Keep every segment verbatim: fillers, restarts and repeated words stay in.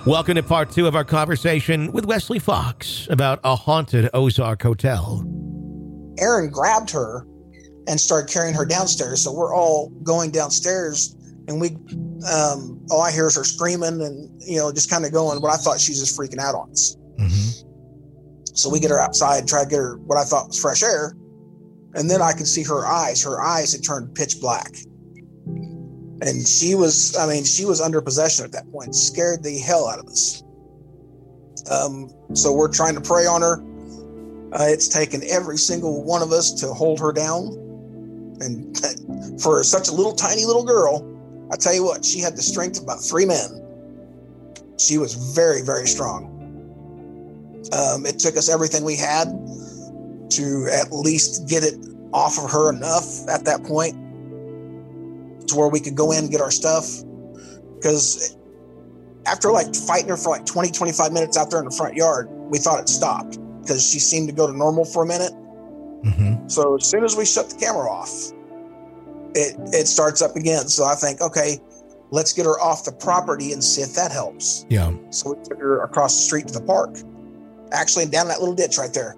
Welcome to part two of our conversation with Wesley Fox about a haunted Ozark hotel. Aaron grabbed her and started carrying her downstairs. So we're all going downstairs, and we, um, all I hear is her screaming and, you know, just kind of going, what I thought she's just freaking out on us. Mm-hmm. So we get her outside, try to get her what I thought was fresh air. And then I could see her eyes. Her eyes had turned pitch black. And she was, I mean, she was under possession at that point, scared the hell out of us. Um, so we're trying to pray on her. Uh, it's taken every single one of us to hold her down. And for such a little tiny little girl, I tell you what, she had the strength of about three men. She was very, very strong. Um, it took us everything we had to at least get it off of her enough at that point to where we could go in and get our stuff. Because after like fighting her for like twenty, twenty-five minutes out there in the front yard, we thought it stopped because she seemed to go to normal for a minute. Mm-hmm. So as soon as we shut the camera off, it, it starts up again. So I think, okay, let's get her off the property and see if that helps. Yeah. So we took her across the street to the park, actually down that little ditch right there.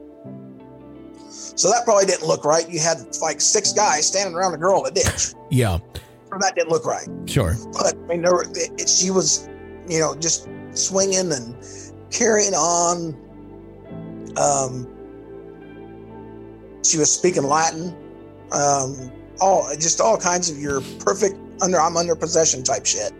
So that probably didn't look right. You had like six guys standing around a girl in a ditch. Yeah. So that didn't look right. Sure. But I mean, there were, it, she was, you know, just swinging and carrying on. Um, she was speaking Latin. Um, all just all kinds of your perfect under I'm under possession type shit.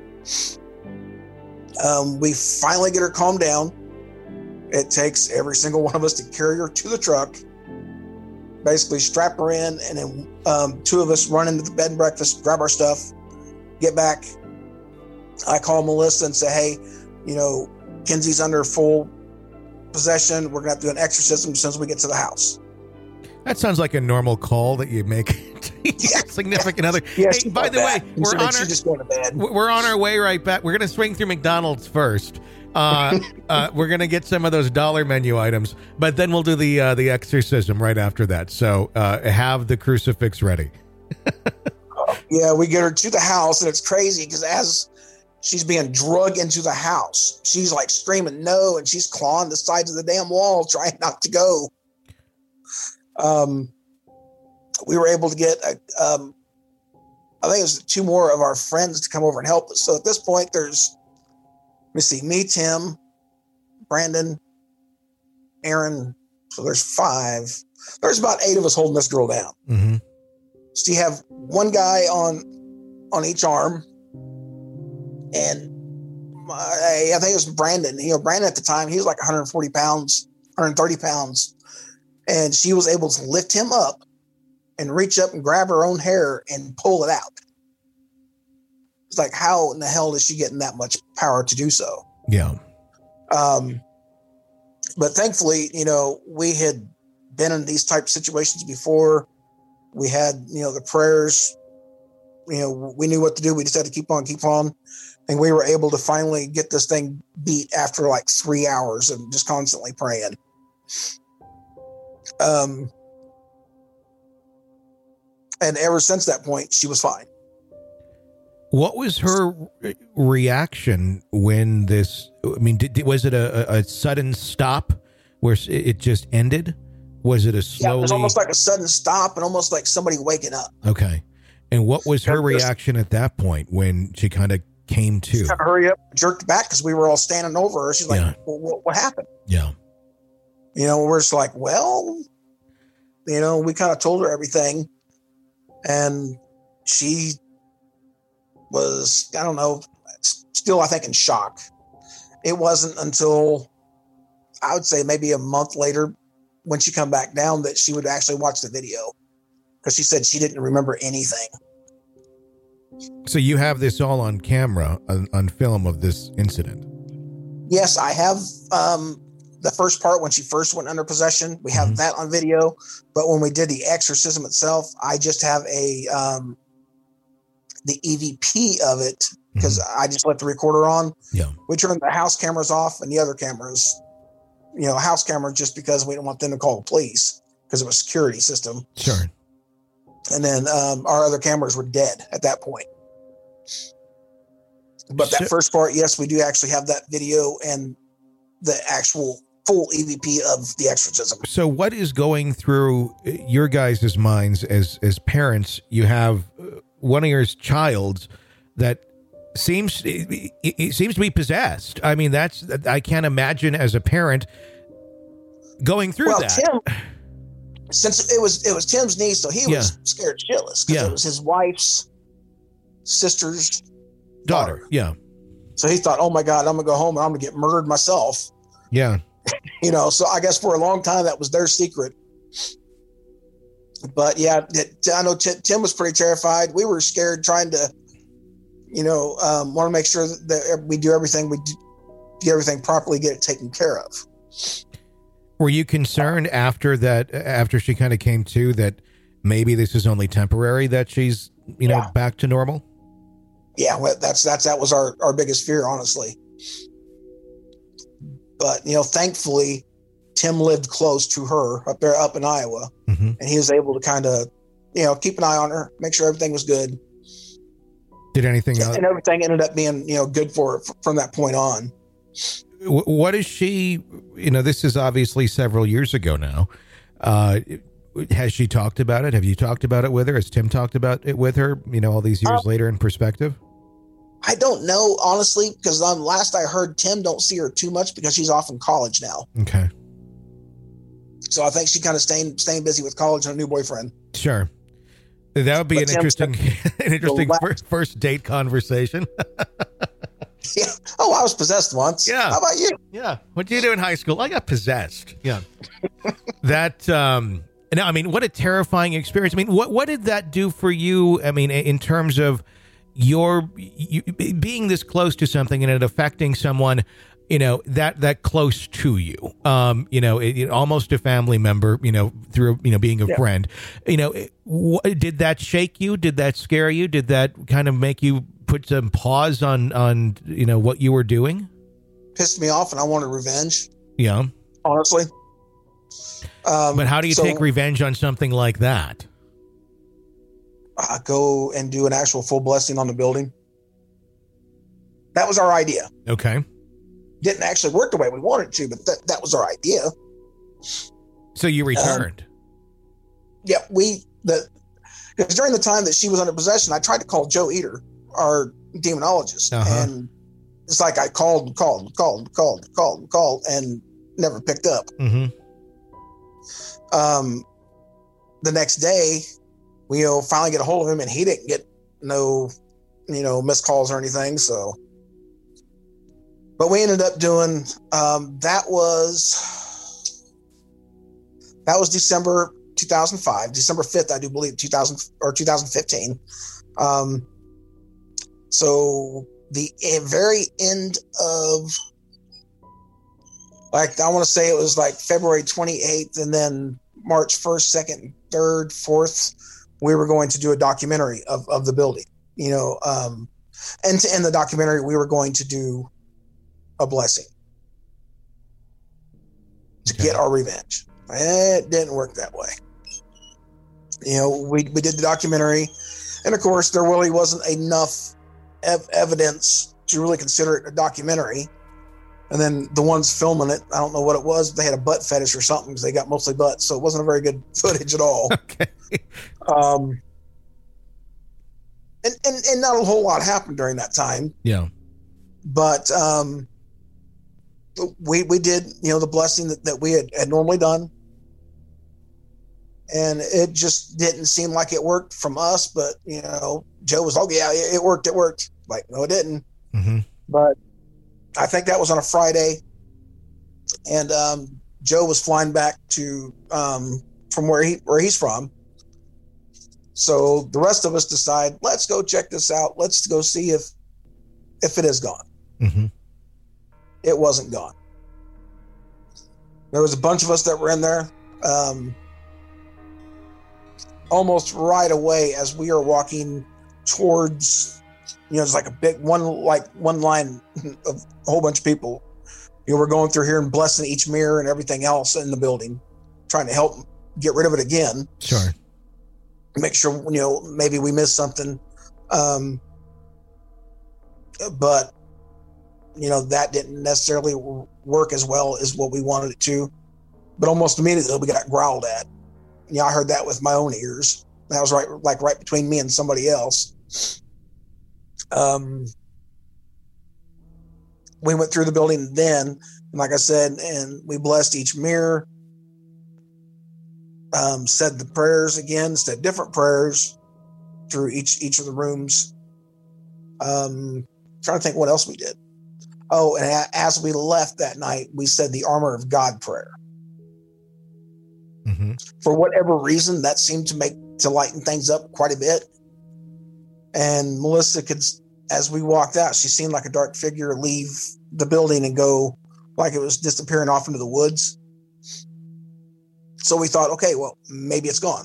Um, we finally get her calmed down. It takes every single one of us to carry her to the truck, basically strap her in, and then um, two of us run into the bed and breakfast, grab our stuff, get back. I call Melissa and say, hey, you know, Kenzie's under full possession. We're going to have to do an exorcism as soon as we get to the house. That sounds like a normal call that you make to your yeah, significant yeah. other. Yeah, hey, by the bad. way, we're so on, our, just going to bed. we're on our way right back. We're going to swing through McDonald's first. Uh, uh, we're going to get some of those dollar menu items, but then we'll do the uh, the exorcism right after that. So uh, have the crucifix ready. Yeah, we get her to the house, and it's crazy because as she's being drugged into the house, she's like screaming no, and she's clawing the sides of the damn wall, trying not to go. Um, we were able to get, a, um, I think it was two more of our friends to come over and help us. So at this point, there's, let me see, me, Tim, Brandon, Aaron. So there's five. There's about eight of us holding this girl down. Mm-hmm. So you have one guy on on each arm, and I, I think it was Brandon. You know, Brandon at the time, he was like one hundred forty pounds, one hundred thirty pounds. And she was able to lift him up and reach up and grab her own hair and pull it out. It's like, how in the hell is she getting that much power to do so? Yeah. Um, but thankfully, you know, we had been in these type of situations before. We had, you know, the prayers, you know, we knew what to do. We just had to keep on, keep on. And we were able to finally get this thing beat after like three hours of just constantly praying. Um, and ever since that point, she was fine. What was her reaction when this, I mean, did, was it a, a sudden stop where it just ended? Was it a slowly? Yeah, it was almost like a sudden stop and almost like somebody waking up. Okay. And what was her reaction at that point when she kind of came to? She kind of hurry up, jerked back because we were all standing over her. She's like, yeah. well, what, what happened? Yeah. You know, we're just like, well, you know, we kind of told her everything. And she was, I don't know, still, I think, in shock. It wasn't until, I would say, maybe a month later when she come back down that she would actually watch the video. Because she said she didn't remember anything. So you have this all on camera, on, on film of this incident? Yes, I have um, the first part when she first went under possession. We have mm-hmm. that on video. But when we did the exorcism itself, I just have a um, the E V P of it because mm-hmm. I just let the recorder on. Yeah, we turned the house cameras off and the other cameras, you know, house camera just because we didn't want them to call the police because it was a security system. Sure. And then um, our other cameras were dead at that point. But that So- first part, yes, we do actually have that video and the actual full E V P of The Exorcism. So what is going through your guys' minds as as parents? You have uh, one of your childs that seems it, it seems to be possessed. I mean, that's I can't imagine as a parent going through Well, that. Tim, since it was it was Tim's niece, so he was scared shitless because Yeah. it was his wife's sister's Daughter, daughter. yeah, So he thought, "Oh my God, I'm gonna go home and I'm gonna get murdered myself." yeah. You know, so I guess for a long time that was their secret. But yeah, it, I know Tim, Tim was pretty terrified. We were scared, trying to, you know, um, want to make sure that we do everything we do, do everything properly, get it taken care of. Were you concerned after that? After she kind of came to that, maybe this is only temporary. That she's you know Yeah. back to normal. Yeah, well, that's that's that was our our biggest fear, honestly. But you know, thankfully, Tim lived close to her up there, up in Iowa, Mm-hmm. and he was able to kind of, you know, keep an eye on her, make sure everything was good, Did anything else? and everything ended up being, you know, good for her from that point on. Wh- What is she? You know, this is obviously several years ago now. Uh, has she talked about it? Have you talked about it with her? Has Tim talked about it with her? You know, all these years Uh, later in perspective. I don't know, honestly, because um, last I heard, Tim don't see her too much because she's off in college now. Okay, So I think she kind of staying staying busy with college and a new boyfriend. sure. That would be But an Tim interesting, an interesting last- first, first date conversation. Yeah. Oh, I was possessed once. Yeah. How about you? Yeah. What did you do in high school? I got possessed. Yeah. that, um, no, I mean, what a terrifying experience. I mean, what, what did that do for you? I mean, in terms of your you, being this close to something and it affecting someone, you know, that, that close to you, um, you know, it, it, almost a family member, you know, through, you know, being a Yeah. friend, you know, it- wh- did that shake you? Did that scare you? Did that kind of make you put some pause on, on, you know, what you were doing? Pissed me off, and I wanted revenge. Yeah. Honestly. Um, But how do you so, take revenge on something like that? uh, go and do an actual full blessing on the building? That was our idea. Okay. Didn't actually work the way we wanted to, but that, that was our idea. So you returned. Yeah, we the because during the time that she was under possession, I tried to call Joe Eater, our demonologist, Uh-huh. and it's like I called, and called, and called, and called, and called, and called, and never picked up. Mm-hmm. Um, the next day, we you know finally get a hold of him, and he didn't get no, you know, missed calls or anything. So, but we ended up doing um, that was that was December two thousand five, December fifth, I do believe, two thousand or two thousand fifteen. Um, so the eh, very end of, like, I want to say it was like February twenty-eighth, and then March first, second, third, fourth, we were going to do a documentary of, of the building, you know, um, and to end the documentary, we were going to do a blessing to Okay. get our revenge. It didn't work that way. You know, we, we did the documentary, and of course there really wasn't enough ev- evidence to really consider it a documentary. And then the ones filming it, I don't know what it was, but they had a butt fetish or something because they got mostly butts. So it wasn't a very good footage at all. Okay. Um, and, and, and not a whole lot happened during that time, Yeah. but um, we, we did, you know, the blessing that, that we had, had normally done. And it just didn't seem like it worked from us, but, you know, Joe was, oh yeah, it, it worked. It worked. Like, no, it didn't. Mm-hmm. But I think that was on a Friday, and um, Joe was flying back to um, from where he where he's from. So the rest of us decide, let's go check this out. Let's go see if if it is gone. Mm-hmm. It wasn't gone. There was a bunch of us that were in there. Um, almost right away, as we are walking towards, you know, it's like a big one, like one line of a whole bunch of people. You know, we're going through here and blessing each mirror and everything else in the building, trying to help get rid of it again. Sure. Make sure, you know, maybe we missed something. Um, but you know, that didn't necessarily work as well as what we wanted it to. But almost immediately we got growled at. You know, I heard that with my own ears. That was right, like right between me and somebody else. Um, we went through the building then, and like I said, and we blessed each mirror, um, said the prayers again, said different prayers through each each of the rooms. Um, trying to think what else we did. Oh, and a- as we left that night, we said the Armor of God prayer. Mm-hmm. For whatever reason, that seemed to make to lighten things up quite a bit. And Melissa could, as we walked out, she seemed like a dark figure leave the building and go like it was disappearing off into the woods. So we thought, okay, well, maybe it's gone.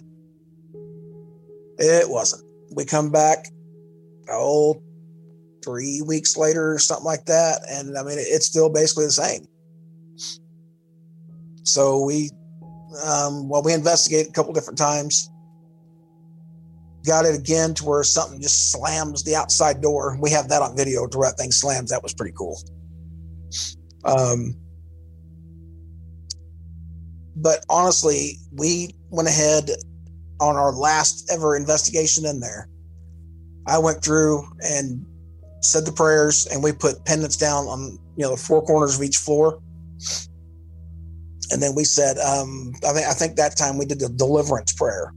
It wasn't. We come back, oh, three weeks later or something like that. And I mean, it's still basically the same. So we, um, well, we investigated a couple different times. Got it again to where something just slams the outside door. We have that on video to where that thing slams. That was pretty cool. Um, but honestly, we went ahead on our last ever investigation in there. I went through and said the prayers, and we put pendants down on, you know, the four corners of each floor. And then we said, um, I think I think that time we did the deliverance prayer.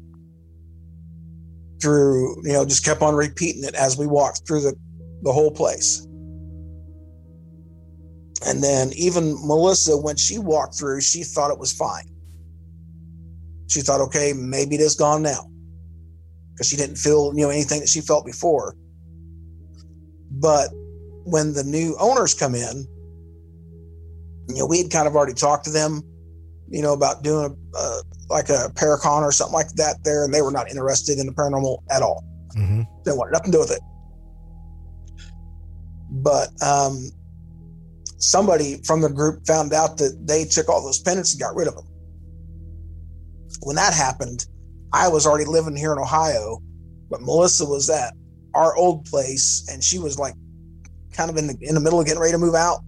Through, you know, just kept on repeating it as we walked through the, the whole place. And then even Melissa, when she walked through, she thought it was fine. She thought, okay, maybe it is gone now. Because she didn't feel, you know, anything that she felt before. But when the new owners come in, you know, we had kind of already talked to them, you know, about doing a, uh, like a Paracon or something like that there, and they were not interested in the paranormal at all. Mm-hmm. They wanted nothing to do with it. But um, somebody from the group found out that they took all those pendants and got rid of them. When that happened, I was already living here in Ohio, but Melissa was at our old place, and she was like kind of in the, in the middle of getting ready to move out.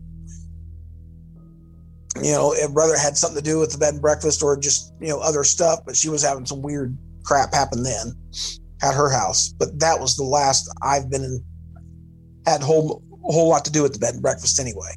You know, it whether it had something to do with the bed and breakfast or just, you know, other stuff, but she was having some weird crap happen then at her house. But that was the last I've been in, had a whole, a whole lot to do with the bed and breakfast anyway.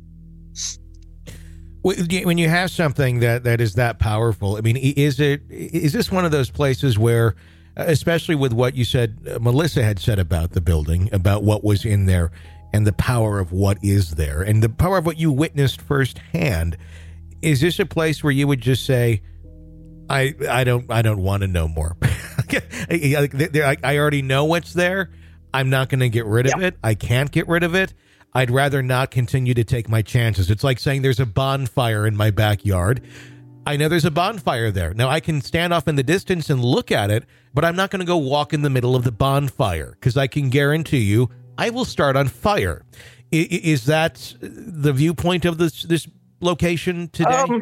When you have something that, that is that powerful, I mean, is it, is this one of those places where, especially with what you said, uh, Melissa had said about the building, about what was in there, and the power of what is there, and the power of what you witnessed firsthand, is this a place where you would just say, I I don't I don't want to know more. I, I already know what's there. I'm not going to get rid of yeah. it. I can't get rid of it. I'd rather not continue to take my chances. It's like saying there's a bonfire in my backyard. I know there's a bonfire there. Now, I can stand off in the distance and look at it, but I'm not going to go walk in the middle of the bonfire, because I can guarantee you I will start on fire. I, is that the viewpoint of this this location today? Um,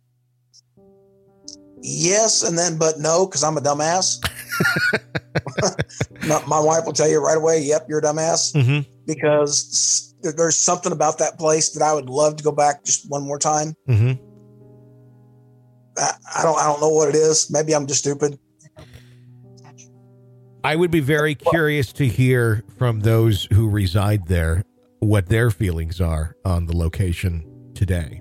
yes, and then, but no, because I'm a dumbass. my, my wife will tell you right away, yep, you're a dumbass. Mm-hmm. Because there's something about that place that I would love to go back just one more time. Mm-hmm. I, I don't I don't know what it is. Maybe I'm just stupid. I would be very curious to hear from those who reside there what their feelings are on the location today.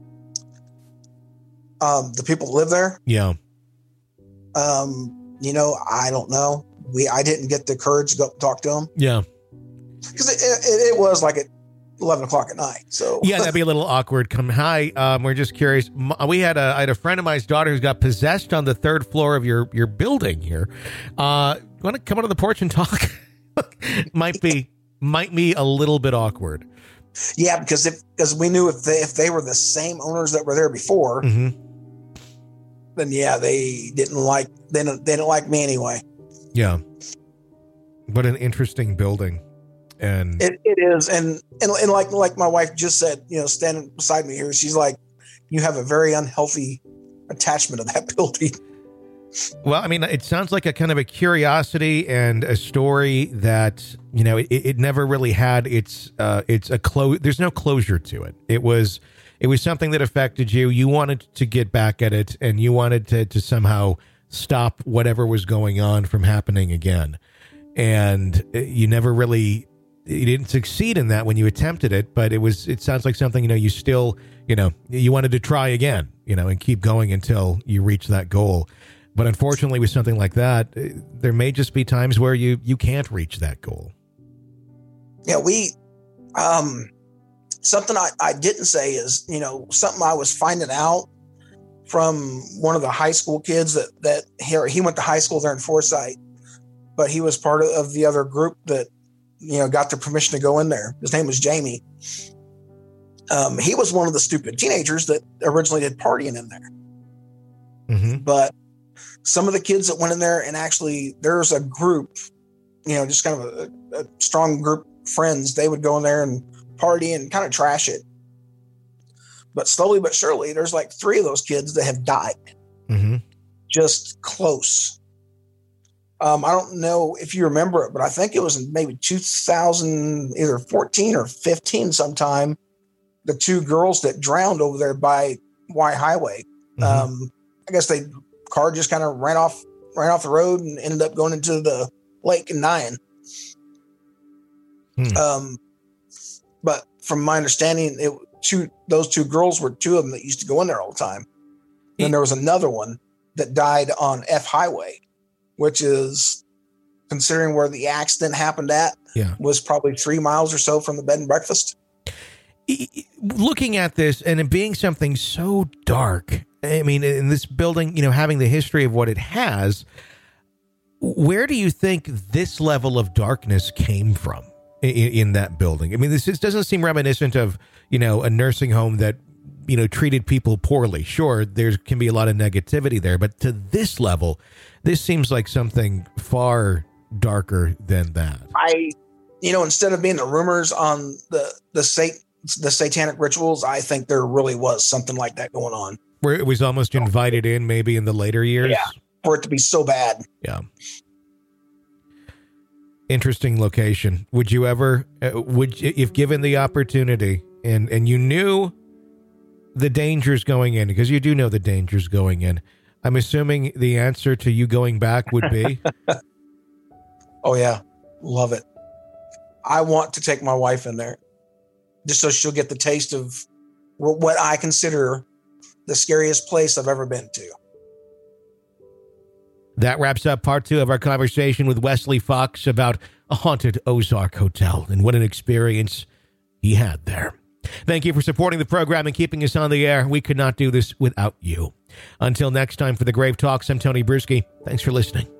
Um, the people who live there? Yeah. Um, you know, I don't know. We I didn't get the courage to go talk to them. Yeah. Because it, it, it was like at eleven o'clock at night. So yeah, that'd be a little awkward. Come, hi, um, we're just curious. We had a I had a friend of mine's daughter who's got possessed on the third floor of your your building here. Uh, you want to come out on the porch and talk? might be might be a little bit awkward. Yeah, because if because we knew if they if they were the same owners that were there before, mm-hmm. then yeah, they didn't like they didn't, they didn't like me anyway. Yeah, what an interesting building. And it, it is. And, and, and like, like my wife just said, you know, standing beside me here, she's like, you have a very unhealthy attachment to that building. Well, I mean, it sounds like a kind of a curiosity and a story that, you know, it, it never really had its, uh, it's a close, there's no closure to it. It was, it was something that affected you. You wanted to get back at it, and you wanted to, to somehow stop whatever was going on from happening again. And you never really, you didn't succeed in that when you attempted it, but it was, it sounds like something, you know, you still, you know, you wanted to try again, you know, and keep going until you reach that goal. But unfortunately, with something like that, there may just be times where you, you can't reach that goal. Yeah, we, um, something I, I didn't say is, you know, something I was finding out from one of the high school kids that, that he, he went to high school there in Forsyth, but he was part of, of the other group that, you know, got the permission to go in there. His name was Jamie. Um, he was one of the stupid teenagers that originally did partying in there. Mm-hmm. But some of the kids that went in there, and actually there's a group, you know, just kind of a, a strong group of friends, they would go in there and party and kind of trash it. But slowly but surely, there's like three of those kids that have died. Mm-hmm. Just close. Um, I don't know if you remember it, but I think it was in maybe two thousand, either fourteen or fifteen sometime, the two girls that drowned over there by Y Highway. Mm-hmm. Um, I guess they car just kind of ran off, ran off the road and ended up going into the lake and dying. Hmm. Um, but from my understanding, it two those two girls were two of them that used to go in there all the time. Then there was another one that died on F Highway, which is, considering where the accident happened at, yeah. was probably three miles or so from the bed and breakfast. Looking at this and it being something so dark, I mean, in this building, you know, having the history of what it has, where do you think this level of darkness came from in, in that building? I mean, this is, doesn't seem reminiscent of, you know, a nursing home that, you know, treated people poorly. Sure, there can be a lot of negativity there, but to this level, this seems like something far darker than that. I, you know, instead of being the rumors on the, the sat the satanic rituals, I think there really was something like that going on. Where it was almost invited in maybe in the later years. Yeah, for it to be so bad. Yeah. Interesting location. Would you ever, uh, would if given the opportunity and, and you knew the dangers going in, because you do know the dangers going in, I'm assuming the answer to you going back would be? Oh yeah. Love it. I want to take my wife in there just so she'll get the taste of what I consider the scariest place I've ever been to. That wraps up part two of our conversation with Wesley Fox about a haunted Ozark hotel and what an experience he had there. Thank you for supporting the program and keeping us on the air. We could not do this without you. Until next time, for the Grave Talks, I'm Tony Bruschi. Thanks for listening.